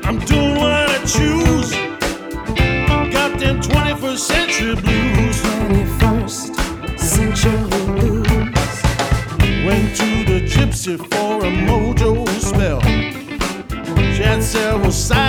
I'm doing what I choose. Got them 21st century blues. 21st century blues. Went to the gypsy for a mojo spell. She had several sides.